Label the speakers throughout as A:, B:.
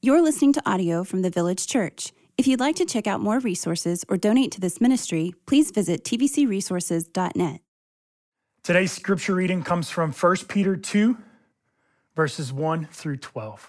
A: You're listening to audio from the Village Church. If you'd like to check out more resources or donate to this ministry, please visit tvcresources.net.
B: Today's scripture reading comes from 1 Peter 2, verses 1 through 12.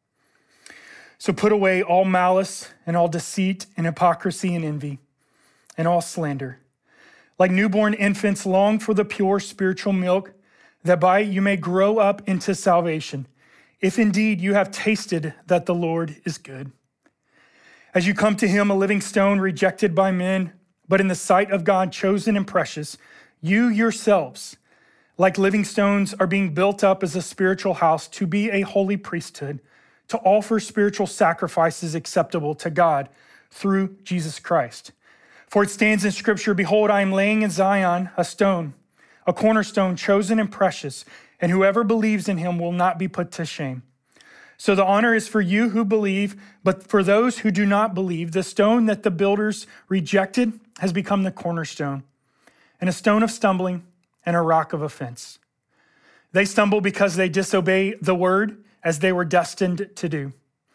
B: So put away all malice and all deceit and hypocrisy and envy and all slander. Like newborn infants, long for the pure spiritual milk, that by it you may grow up into salvation, if indeed you have tasted that the Lord is good. As you come to him, a living stone rejected by men, but in the sight of God chosen and precious, you yourselves, like living stones, are being built up as a spiritual house to be a holy priesthood, to offer spiritual sacrifices acceptable to God through Jesus Christ. For it stands in Scripture, behold, I am laying in Zion a stone, a cornerstone chosen and precious, and whoever believes in him will not be put to shame. So the honor is for you who believe, but for those who do not believe, the stone that the builders rejected has become the cornerstone, and a stone of stumbling and a rock of offense. They stumble because they disobey the word as they were destined to do.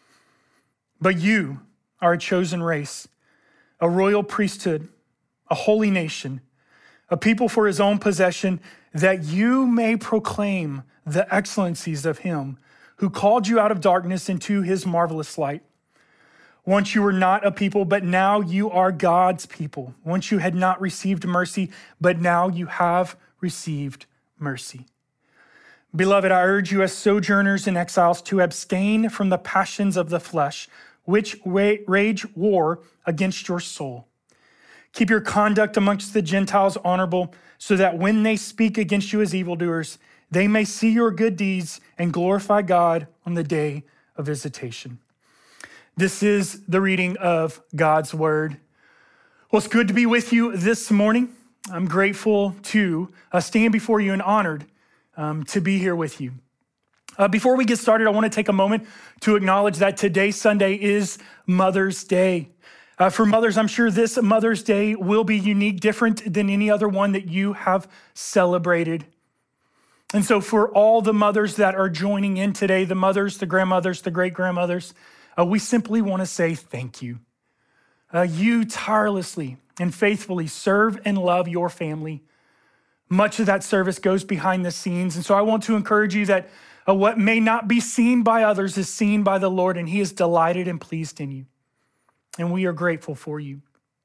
B: But you are a chosen race, a royal priesthood, a holy nation, a people for his own possession, that you may proclaim the excellencies of him who called you out of darkness into his marvelous light. Once you were not a people, but now you are God's people. Once you had not received mercy, but now you have received mercy. Beloved, I urge you as sojourners and exiles to abstain from the passions of the flesh, which wage war against your soul. Keep your conduct amongst the Gentiles honorable, so that when they speak against you as evildoers, they may see your good deeds and glorify God on the day of visitation. This is the reading of God's word. Well, it's good to be with you this morning. I'm grateful to stand before you and honored to be here with you. Before we get started, I want to take a moment to acknowledge that today, Sunday, is Mother's Day. For mothers, I'm sure this Mother's Day will be unique, different than any other one that you have celebrated. And so for all the mothers that are joining in today, the mothers, the grandmothers, the great-grandmothers, we simply want to say thank you. You tirelessly and faithfully serve and love your family. Much of that service goes behind the scenes. And so I want to encourage you that what may not be seen by others is seen by the Lord, and he is delighted and pleased in you. And we are grateful for you.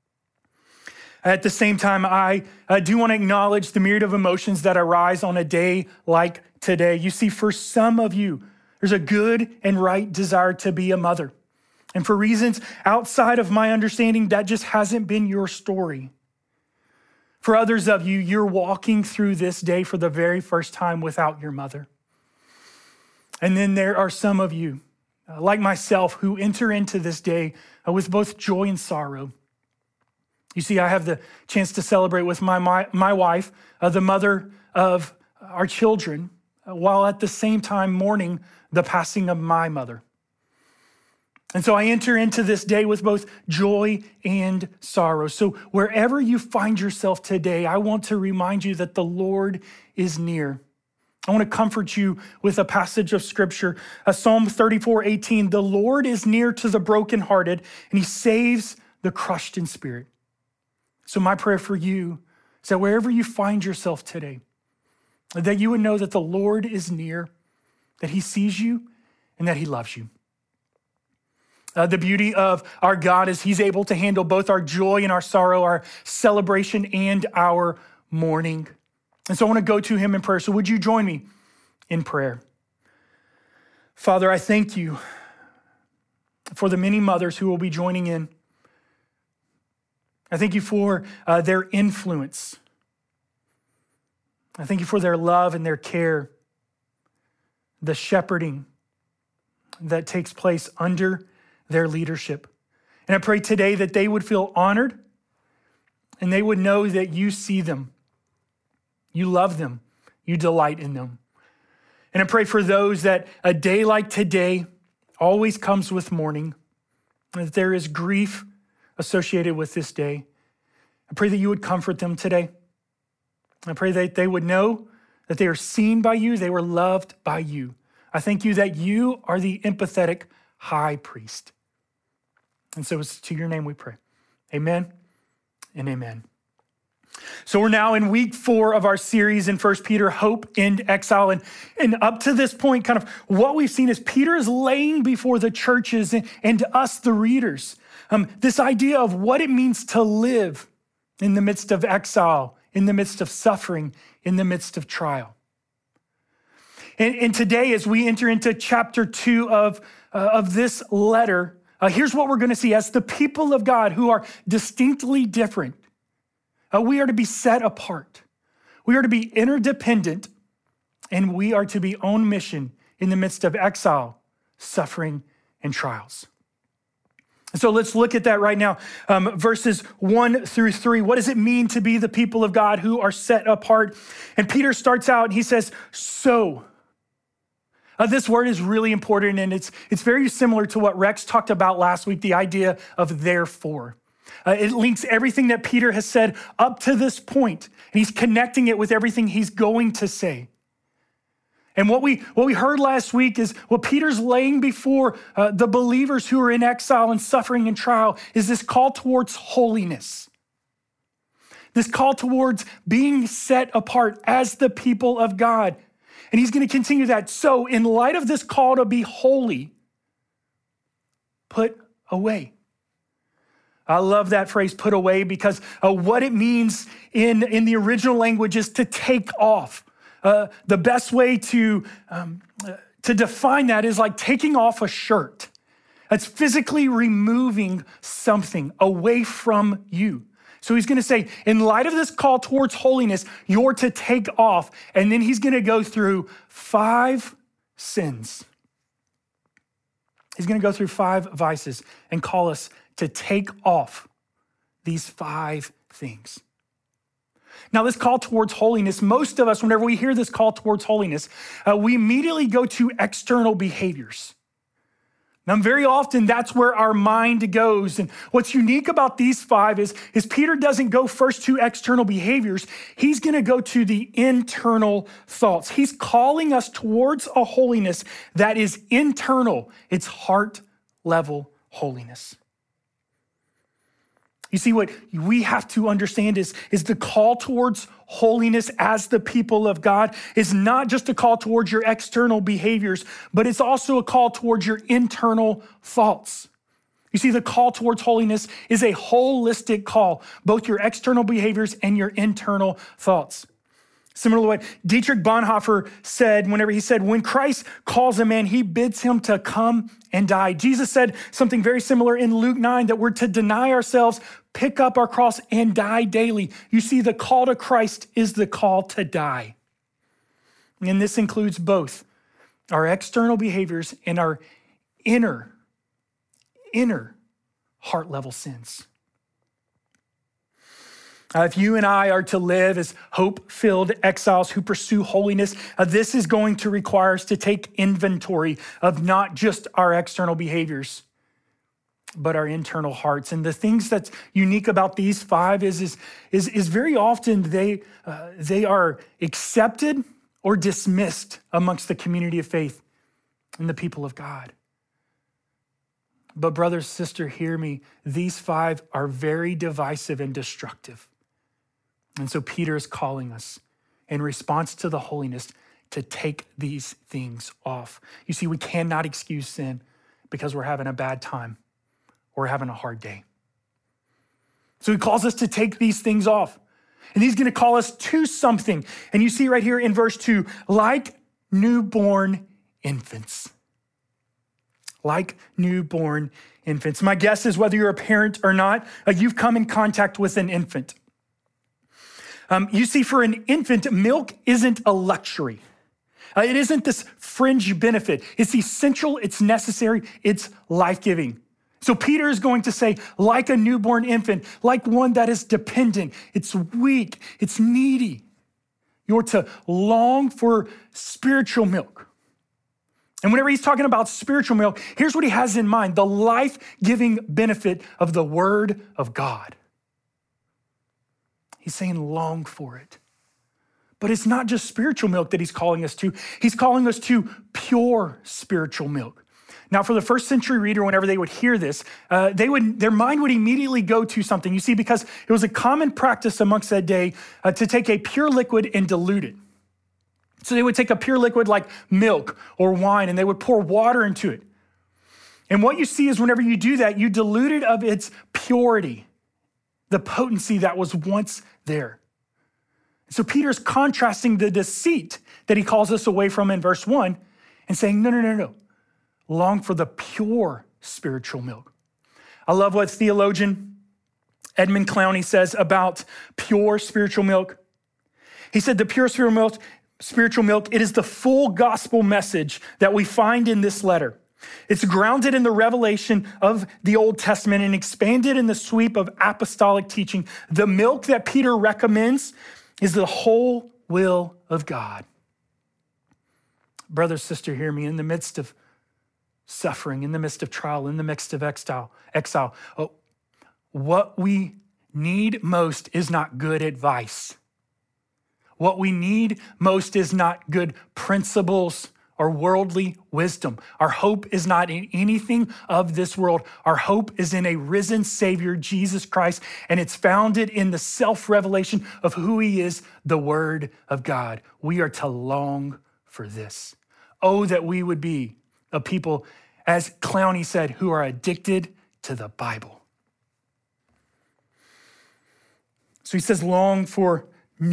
B: At the same time, I do want to acknowledge the myriad of emotions that arise on a day like today. You see, for some of you, there's a good and right desire to be a mother. And for reasons outside of my understanding, that just hasn't been your story. For others of you, you're walking through this day for the very first time without your mother. And then there are some of you, like myself, who enter into this day with both joy and sorrow. You see, I have the chance to celebrate with my wife, the mother of our children, while at the same time mourning the passing of my mother. And so I enter into this day with both joy and sorrow. So wherever you find yourself today, I want to remind you that the Lord is near. I want to comfort you with a passage of scripture, Psalm 34:18. The Lord is near to the brokenhearted, and he saves the crushed in spirit. So my prayer for you is that wherever you find yourself today, that you would know that the Lord is near, that he sees you, and that he loves you. The beauty of our God is he's able to handle both our joy and our sorrow, our celebration and our mourning. And so I want to go to him in prayer. So would you join me in prayer? Father, I thank you for the many mothers who will be joining in. I thank you for their influence. I thank you for their love and their care, the shepherding that takes place under their leadership. And I pray today that they would feel honored and they would know that you see them. You love them. You delight in them. And I pray for those that a day like today always comes with mourning, and that there is grief associated with this day. I pray that you would comfort them today. I pray that they would know that they are seen by you, they were loved by you. I thank you that you are the empathetic high priest. And so it's to your name we pray. Amen and amen. So we're now in week 4 of our series in 1 Peter, Hope in Exile. And up to this point, kind of what we've seen is Peter is laying before the churches and us, the readers, this idea of what it means to live in the midst of exile, in the midst of suffering, in the midst of trial. And today, as we enter into chapter 2 of this letter, here's what we're going to see. As the people of God who are distinctly different, we are to be set apart. We are to be interdependent, and we are to be on mission in the midst of exile, suffering, and trials. And so let's look at that right now. Verses 1 through 3. What does it mean to be the people of God who are set apart? And Peter starts out and he says, so. This word is really important, and it's very similar to what Rex talked about last week, the idea of therefore. It links everything that Peter has said up to this point, and he's connecting it with everything he's going to say. And what we heard last week is what Peter's laying before the believers who are in exile and suffering and trial is this call towards holiness. This call towards being set apart as the people of God. And he's going to continue that. So in light of this call to be holy, put away. I love that phrase, put away, because what it means in the original language is to take off. The best way to define that is like taking off a shirt. That's physically removing something away from you. So he's going to say, in light of this call towards holiness, you're to take off. And then he's going to go through 5 sins. He's going to go through 5 vices and call us to take off these 5 things. Now, this call towards holiness, most of us, whenever we hear this call towards holiness, we immediately go to external behaviors. Now, very often, that's where our mind goes. And what's unique about these 5 is Peter doesn't go first to external behaviors. He's going to go to the internal thoughts. He's calling us towards a holiness that is internal. It's heart-level holiness. You see, what we have to understand is the call towards holiness as the people of God is not just a call towards your external behaviors, but it's also a call towards your internal thoughts. You see, the call towards holiness is a holistic call, both your external behaviors and your internal thoughts. Similar to what Dietrich Bonhoeffer said whenever he said, when Christ calls a man, he bids him to come and die. Jesus said something very similar in Luke 9, that we're to deny ourselves, pick up our cross, and die daily. You see, the call to Christ is the call to die. And this includes both our external behaviors and our inner heart-level sins. If you and I are to live as hope-filled exiles who pursue holiness, this is going to require us to take inventory of not just our external behaviors, but our internal hearts. And the things that's unique about these 5 is very often they are accepted or dismissed amongst the community of faith and the people of God. But brother, sister, hear me. These 5 are very divisive and destructive. And so Peter is calling us in response to the holiness to take these things off. You see, we cannot excuse sin because we're having a bad time or having a hard day. So he calls us to take these things off. And he's going to call us to something. And you see right here in verse 2, like newborn infants. Like newborn infants. My guess is whether you're a parent or not, you've come in contact with an infant. You see, for an infant, milk isn't a luxury. It isn't this fringe benefit. It's essential, it's necessary, it's life-giving. So Peter is going to say, like a newborn infant, like one that is dependent, it's weak, it's needy. You're to long for spiritual milk. And whenever he's talking about spiritual milk, here's what he has in mind, the life-giving benefit of the Word of God. He's saying long for it. But it's not just spiritual milk that he's calling us to. He's calling us to pure spiritual milk. Now, for the first century reader, whenever they would hear this, their mind would immediately go to something. You see, because it was a common practice amongst that day to take a pure liquid and dilute it. So they would take a pure liquid like milk or wine, and they would pour water into it. And what you see is whenever you do that, you dilute it of its purity, the potency that was once there. So Peter's contrasting the deceit that he calls us away from in verse 1 and saying, no. Long for the pure spiritual milk. I love what theologian Edmund Clowney says about pure spiritual milk. He said the pure spiritual milk, it is the full gospel message that we find in this letter. It's grounded in the revelation of the Old Testament and expanded in the sweep of apostolic teaching. The milk that Peter recommends is the whole will of God. Brother, sister, hear me. In the midst of suffering, in the midst of trial, in the midst of exile, what we need most is not good advice. What we need most is not good principles or worldly wisdom. Our hope is not in anything of this world. Our hope is in a risen Savior, Jesus Christ, and it's founded in the self-revelation of who he is, the Word of God. We are to long for this. Oh, that we would be a people, as Clowney said, who are addicted to the Bible. So he says, long for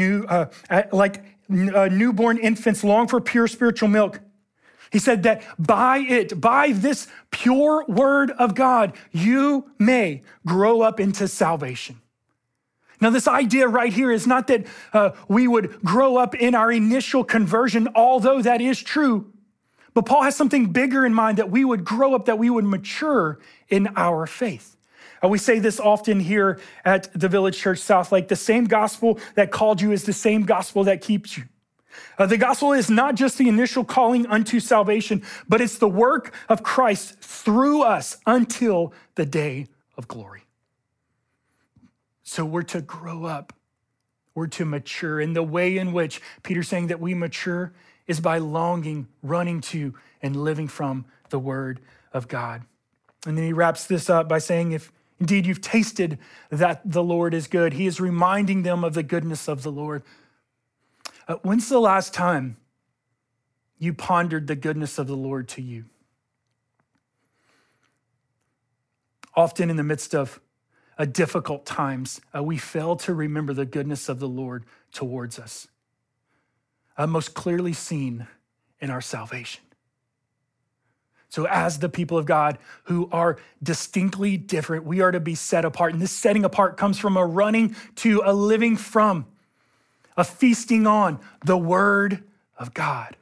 B: newborn infants, long for pure spiritual milk. He said that by this pure word of God, you may grow up into salvation. Now, this idea right here is not that we would grow up in our initial conversion, although that is true. But Paul has something bigger in mind, that we would grow up, that we would mature in our faith. We say this often here at the Village Church Southlake: the same gospel that called you is the same gospel that keeps you. The gospel is not just the initial calling unto salvation, but it's the work of Christ through us until the day of glory. So we're to grow up. We're to mature. And the way in which Peter's saying that we mature is by longing, running to, and living from the Word of God. And then he wraps this up by saying, if indeed you've tasted that the Lord is good, he is reminding them of the goodness of the Lord. When's the last time you pondered the goodness of the Lord to you? Often in the midst of difficult times, we fail to remember the goodness of the Lord towards us. Most clearly seen in our salvation. So as the people of God who are distinctly different, we are to be set apart. And this setting apart comes from a running to, a living from, a feasting on the Word of God.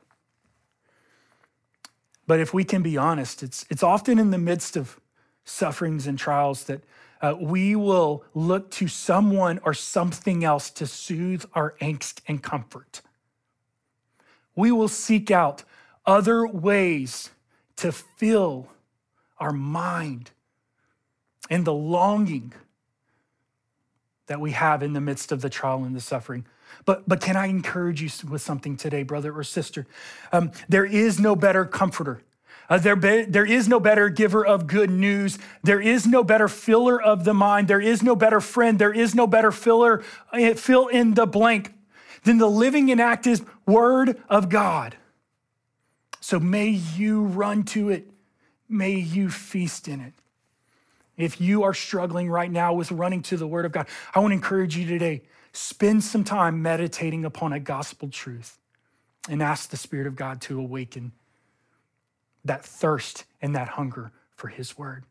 B: But if we can be honest, it's often in the midst of sufferings and trials that we will look to someone or something else to soothe our angst and comfort. We will seek out other ways to fill our mind and the longing that we have in the midst of the trial and the suffering. But can I encourage you with something today, brother or sister? There is no better comforter. There is no better giver of good news. There is no better filler of the mind. There is no better friend. There is no better fill in the blank than the living and active Word of God. So may you run to it. May you feast in it. If you are struggling right now with running to the Word of God, I want to encourage you today, spend some time meditating upon a gospel truth and ask the Spirit of God to awaken that thirst and that hunger for His Word.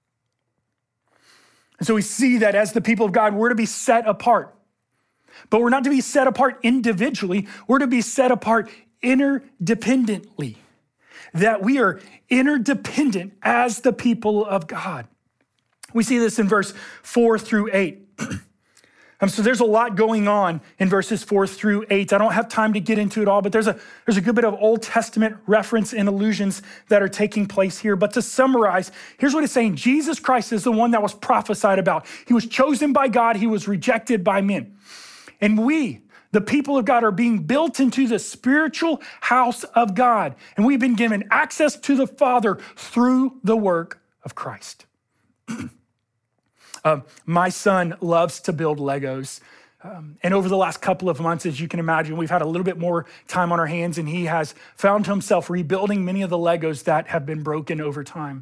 B: And so we see that as the people of God, we're to be set apart. But we're not to be set apart individually. We're to be set apart interdependently. That we are interdependent as the people of God. We see this in verse 4 through 8. So there's a lot going on in verses 4 through 8. I don't have time to get into it all, but there's a good bit of Old Testament reference and allusions that are taking place here. But to summarize, here's what it's saying. Jesus Christ is the one that was prophesied about. He was chosen by God. He was rejected by men. And we, The people of God are being built into the spiritual house of God. And we've been given access to the Father through the work of Christ. My son loves to build Legos. And over the last couple of months, as you can imagine, we've had a little bit more time on our hands, and he has found himself rebuilding many of the Legos that have been broken over time.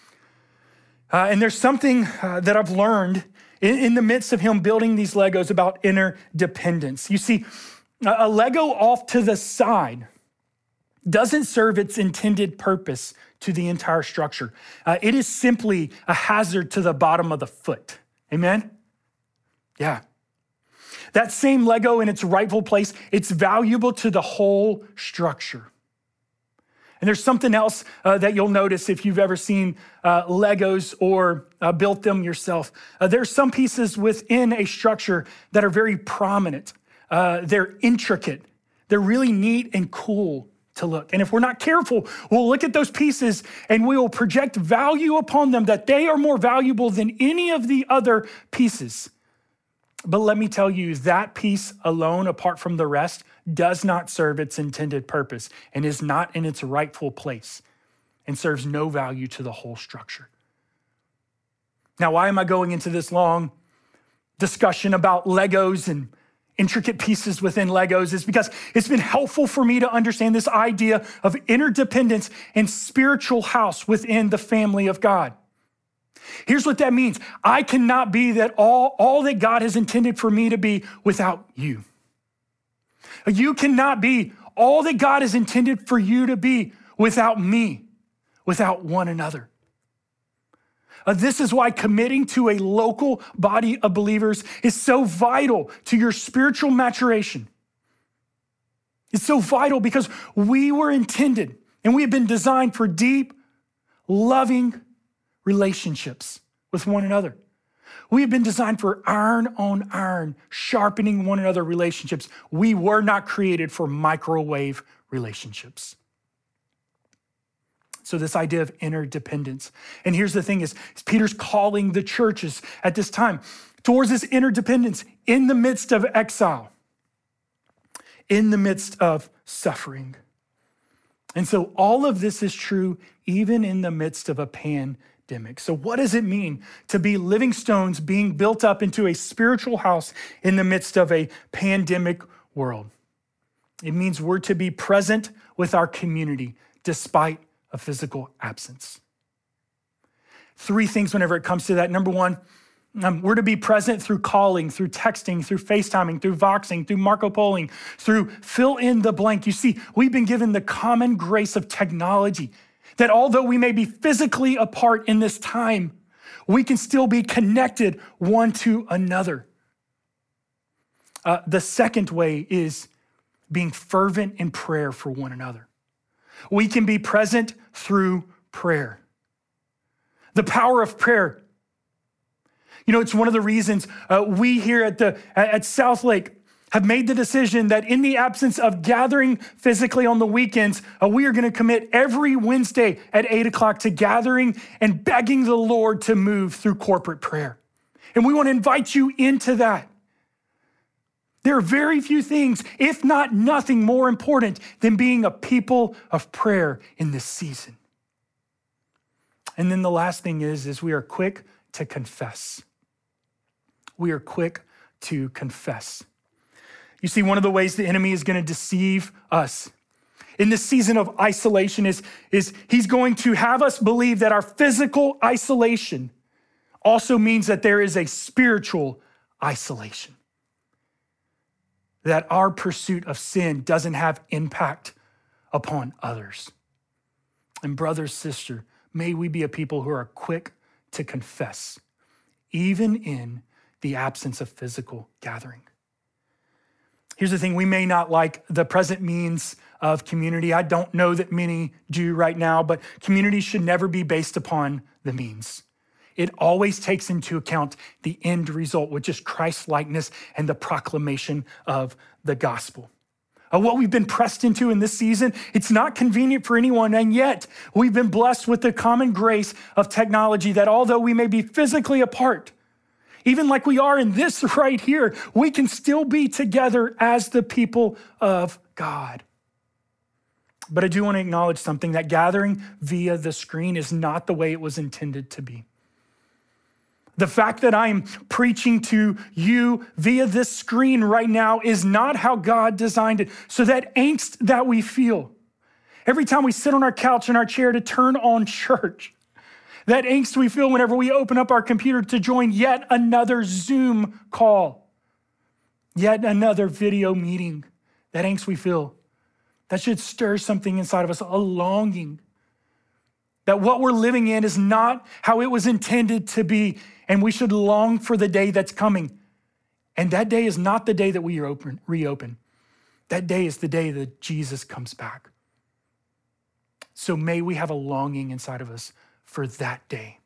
B: And there's something that I've learned in the midst of him building these Legos about interdependence. You see, a Lego off to the side doesn't serve its intended purpose to the entire structure. It is simply a hazard to the bottom of the foot. Amen? Yeah. That same Lego in its rightful place, it's valuable to the whole structure. And there's something else that you'll notice if you've ever seen Legos or built them yourself. There's some pieces within a structure that are very prominent. They're intricate. They're really neat and cool to look. And if we're not careful, we'll look at those pieces and we will project value upon them that they are more valuable than any of the other pieces. But let me tell you, that piece alone, apart from the rest, does not serve its intended purpose and is not in its rightful place and serves no value to the whole structure. Now, why am I going into this long discussion about Legos and intricate pieces within Legos? Is because it's been helpful for me to understand this idea of interdependence and spiritual house within the family of God. Here's what that means. I cannot be that all that God has intended for me to be without you. You cannot be all that God has intended for you to be without me, without one another. This is why committing to a local body of believers is so vital to your spiritual maturation. It's so vital because we were intended and we have been designed for deep, loving relationships with one another. We have been designed for iron on iron, sharpening one another relationships. We were not created for microwave relationships. So this idea of interdependence. And here's the thing is Peter's calling the churches at this time towards this interdependence in the midst of exile, in the midst of suffering. And so all of this is true even in the midst of a pandemic. So what does it mean to be living stones being built up into a spiritual house in the midst of a pandemic world? It means we're to be present with our community despite a physical absence. Three things whenever it comes to that. Number one, we're to be present through calling, through texting, through FaceTiming, through Voxing, through Marco Poloing, through fill in the blank. You see, we've been given the common grace of technology that although we may be physically apart in this time, we can still be connected one to another. The second way is being fervent in prayer for one another. We can be present through prayer. The power of prayer. You know, it's one of the reasons we here at South Lake have made the decision that in the absence of gathering physically on the weekends, we are going to commit every Wednesday at 8 o'clock to gathering and begging the Lord to move through corporate prayer. And we want to invite you into that. There are very few things, if not nothing, more important than being a people of prayer in this season. And then the last thing is we are quick to confess. We are quick to confess. You see, one of the ways the enemy is going to deceive us in this season of isolation is he's going to have us believe that our physical isolation also means that there is a spiritual isolation. That our pursuit of sin doesn't have impact upon others. And brother, sister, may we be a people who are quick to confess, even in the absence of physical gathering. Here's the thing, we may not like the present means of community. I don't know that many do right now, but community should never be based upon the means. It always takes into account the end result, which is Christ's likeness and the proclamation of the gospel. What we've been pressed into in this season, it's not convenient for anyone, and yet we've been blessed with the common grace of technology that although we may be physically apart, even like we are in this right here, we can still be together as the people of God. But I do want to acknowledge something, that gathering via the screen is not the way it was intended to be. The fact that I'm preaching to you via this screen right now is not how God designed it. So that angst that we feel every time we sit on our couch in our chair to turn on church, that angst we feel whenever we open up our computer to join yet another Zoom call, yet another video meeting, that angst we feel, that should stir something inside of us, a longing that what we're living in is not how it was intended to be, and we should long for the day that's coming. And that day is not the day that we reopen. That day is the day that Jesus comes back. So may we have a longing inside of us for that day.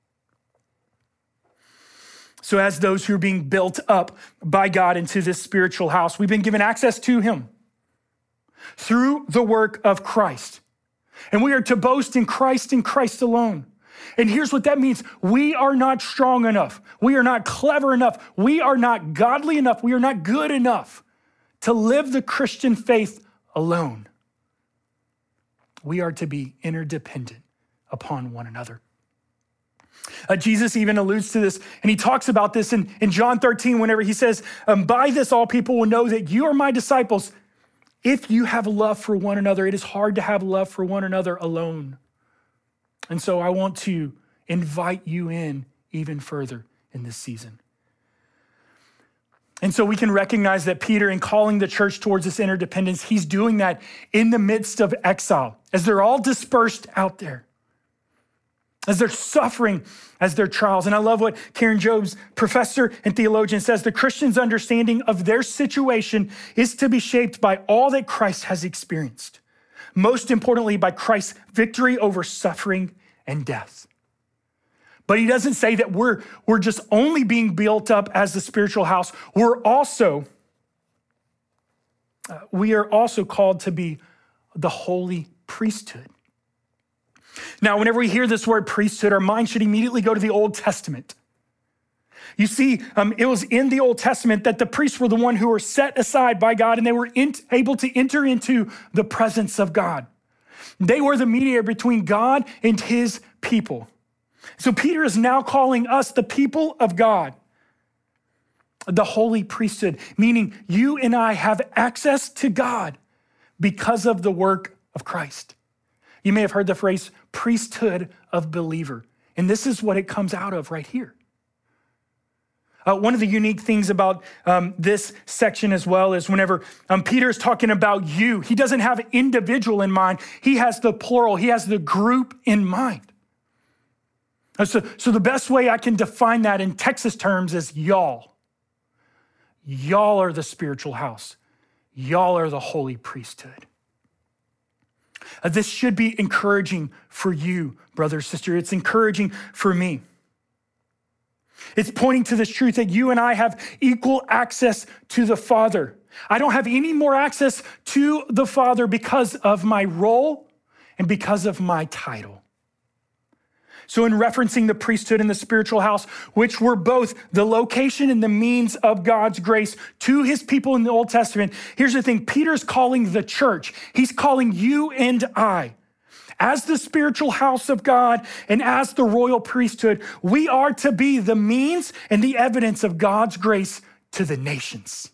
B: So as those who are being built up by God into this spiritual house, we've been given access to him through the work of Christ. And we are to boast in Christ alone. And here's what that means. We are not strong enough. We are not clever enough. We are not godly enough. We are not good enough to live the Christian faith alone. We are to be interdependent upon one another. Jesus even alludes to this, and he talks about this in John 13 whenever he says, by this all people will know that you are my disciples if you have love for one another. It is hard to have love for one another alone. And so I want to invite you in even further in this season. And so we can recognize that Peter, in calling the church towards this interdependence, he's doing that in the midst of exile, as they're all dispersed out there, as they're suffering, as their trials. And I love what Karen Jobes, professor and theologian, says: the Christian's understanding of their situation is to be shaped by all that Christ has experienced. Most importantly, by Christ's victory over suffering and death. But he doesn't say that we're just only being built up as the spiritual house. We are also called to be the holy priesthood. Now, whenever we hear this word priesthood, our mind should immediately go to the Old Testament. You see, it was in the Old Testament that the priests were the one who were set aside by God, and they were able to enter into the presence of God. They were the mediator between God and his people. So Peter is now calling us the people of God, the holy priesthood, meaning you and I have access to God because of the work of Christ. You may have heard the phrase priesthood of believer, and this is what it comes out of right here. One of the unique things about this section as well is whenever Peter is talking about you, he doesn't have individual in mind. He has the plural. He has the group in mind. So the best way I can define that in Texas terms is y'all. Y'all are the spiritual house. Y'all are the holy priesthood. This should be encouraging for you, brother, sister. It's encouraging for me. It's pointing to this truth that you and I have equal access to the Father. I don't have any more access to the Father because of my role and because of my title. So in referencing the priesthood and the spiritual house, which were both the location and the means of God's grace to his people in the Old Testament, here's the thing. Peter's calling the church. He's calling you and I. As the spiritual house of God and as the royal priesthood, we are to be the means and the evidence of God's grace to the nations.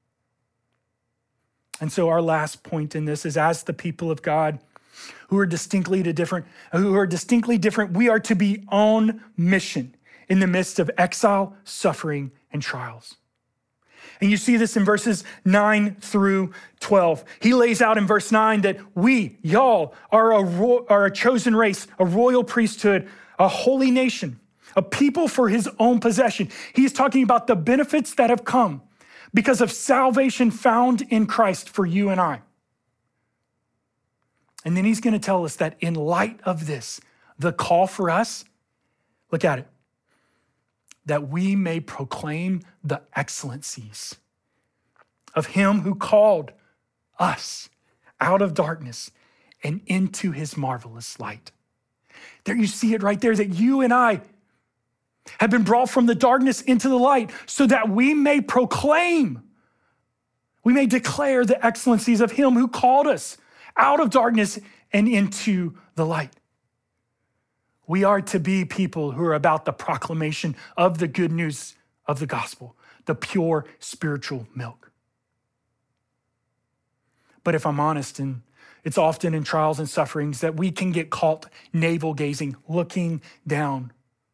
B: And so our last point in this is, as the people of God who are distinctly different, we are to be on mission in the midst of exile, suffering, and trials. And you see this in verses 9 through 12. He lays out in verse 9 that we, y'all, are a chosen race, a royal priesthood, a holy nation, a people for his own possession. He's talking about the benefits that have come because of salvation found in Christ for you and I. And then he's going to tell us that in light of this, the call for us, look at it, that we may proclaim the excellencies of him who called us out of darkness and into his marvelous light. There you see it right there, that you and I have been brought from the darkness into the light so that we may proclaim, we may declare the excellencies of him who called us out of darkness and into the light. We are to be people who are about the proclamation of the good news of the gospel, the pure spiritual milk. But if I'm honest, and it's often in trials and sufferings that we can get caught navel gazing, looking down,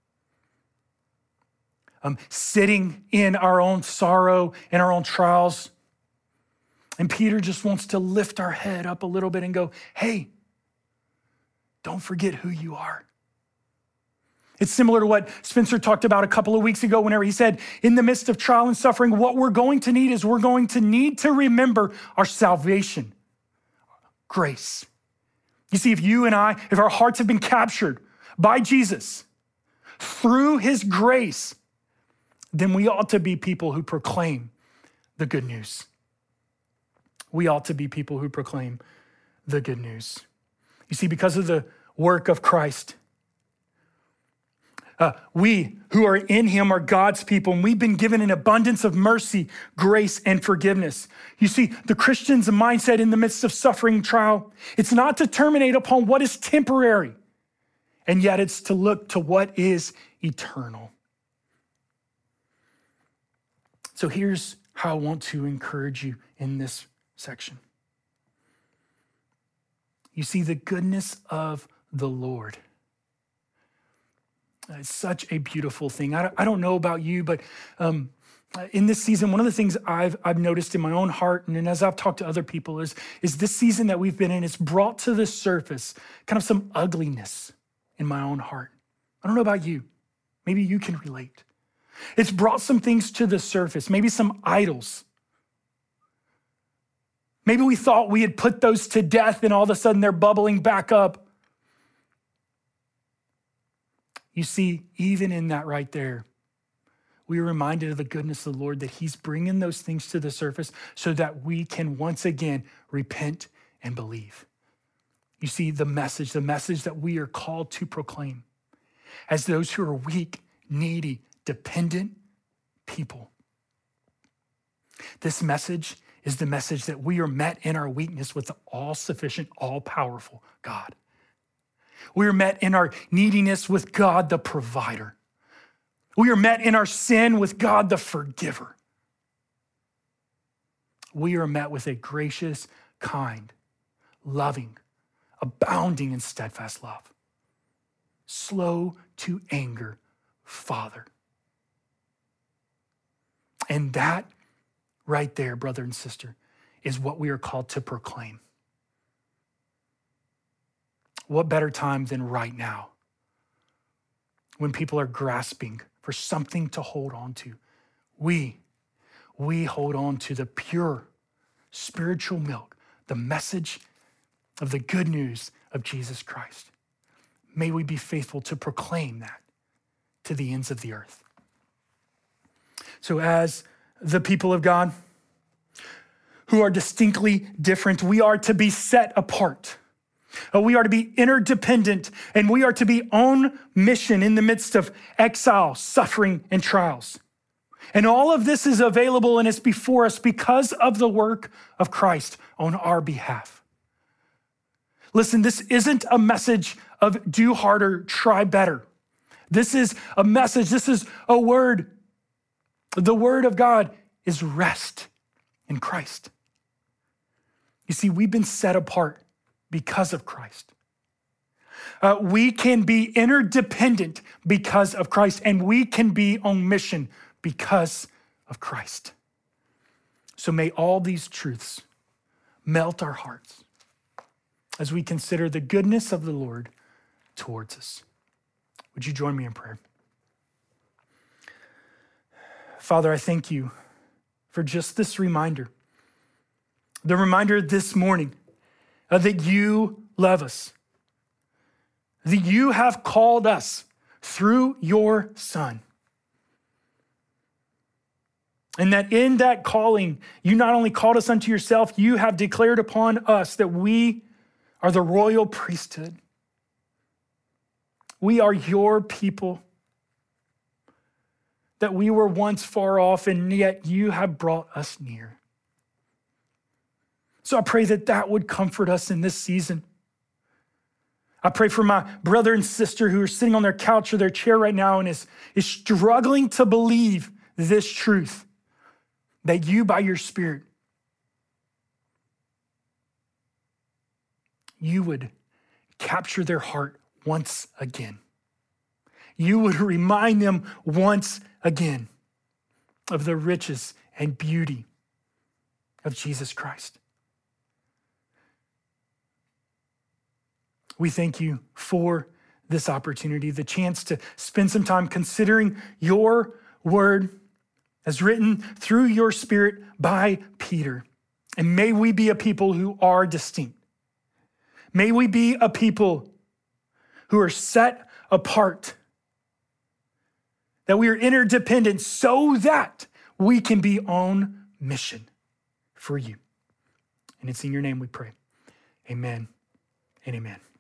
B: sitting in our own sorrow and our own trials. And Peter just wants to lift our head up a little bit and go, hey, don't forget who you are. It's similar to what Spencer talked about a couple of weeks ago whenever he said, in the midst of trial and suffering, what we're going to need is we're going to need to remember our salvation, grace. You see, if you and I, if our hearts have been captured by Jesus through his grace, then we ought to be people who proclaim the good news. We ought to be people who proclaim the good news. You see, because of the work of Christ, we who are in him are God's people, and we've been given an abundance of mercy, grace, and forgiveness. You see, the Christian's mindset in the midst of suffering and trial, it's not to terminate upon what is temporary, and yet it's to look to what is eternal. So here's how I want to encourage you in this section. You see, the goodness of the Lord. It's such a beautiful thing. I don't know about you, but in this season, one of the things I've noticed in my own heart, and as I've talked to other people, is this season that we've been in, it's brought to the surface kind of some ugliness in my own heart. I don't know about you. Maybe you can relate. It's brought some things to the surface, maybe some idols. Maybe we thought we had put those to death and all of a sudden they're bubbling back up. You see, even in that right there, we are reminded of the goodness of the Lord, that he's bringing those things to the surface so that we can once again repent and believe. You see, the message that we are called to proclaim as those who are weak, needy, dependent people. This message is the message that we are met in our weakness with the all-sufficient, all-powerful God. We are met in our neediness with God, the provider. We are met in our sin with God, the forgiver. We are met with a gracious, kind, loving, abounding in steadfast love, slow to anger Father. And that right there, brother and sister, is what we are called to proclaim. What better time than right now, when people are grasping for something to hold on to? We hold on to the pure spiritual milk, the message of the good news of Jesus Christ. May we be faithful to proclaim that to the ends of the earth. So as the people of God who are distinctly different, we are to be set apart. We are to be interdependent, and we are to be on mission in the midst of exile, suffering, and trials. And all of this is available and is before us because of the work of Christ on our behalf. Listen, this isn't a message of do harder, try better. This is a message, this is a word. The word of God is rest in Christ. You see, we've been set apart because of Christ. We can be interdependent because of Christ, and we can be on mission because of Christ. So may all these truths melt our hearts as we consider the goodness of the Lord towards us. Would you join me in prayer? Father, I thank you for just this reminder, the reminder this morning that you love us, that you have called us through your Son. And that in that calling, you not only called us unto yourself, you have declared upon us that we are the royal priesthood. We are your people. that we were once far off, and yet you have brought us near. So I pray that that would comfort us in this season. I pray for my brother and sister who are sitting on their couch or their chair right now and is struggling to believe this truth, that you, by your Spirit, you would capture their heart once again. You would remind them once again of the riches and beauty of Jesus Christ. We thank you for this opportunity, the chance to spend some time considering your word as written through your Spirit by Peter. And may we be a people who are distinct. May we be a people who are set apart, that we are interdependent so that we can be on mission for you. And it's in your name we pray. Amen and amen.